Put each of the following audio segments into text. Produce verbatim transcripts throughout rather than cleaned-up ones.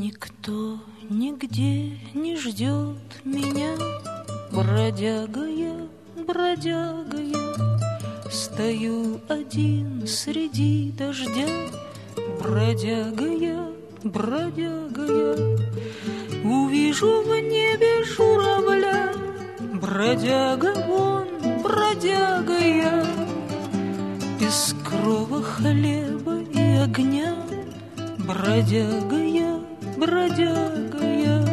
Никто нигде не ждет меня, бродяга я, бродяга я. Стою один среди дождя, бродяга я, бродяга я. Увижу в небе журавля, бродяга он, бродяга я. Без крова хлеба и огня, бродяга я, бродяга я.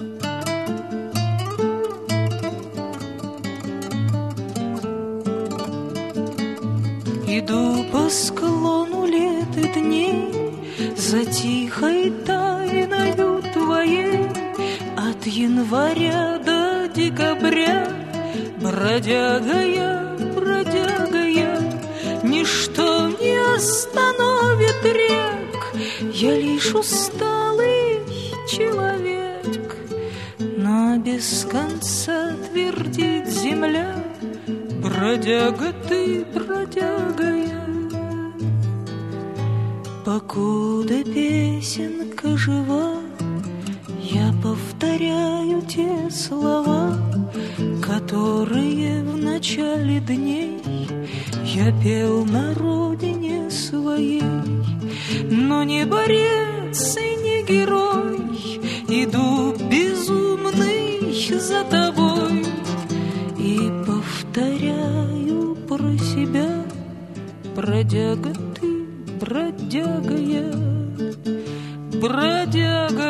Иду по склону лет и дней, за тихой тайною твоей. От января до декабря, бродяга я, бродяга я. Ничто не остановит рек, я лишь усталый человек. Но без конца твердит земля, бродяга ты, бродяга я. Покуда песенка жива, я повторяю те слова, которые в начале дней я пел на родине своей. Но не борец и не герой, иду безумный за тобой и повторяю про себя, бродяга ты, бродяга я, бродяга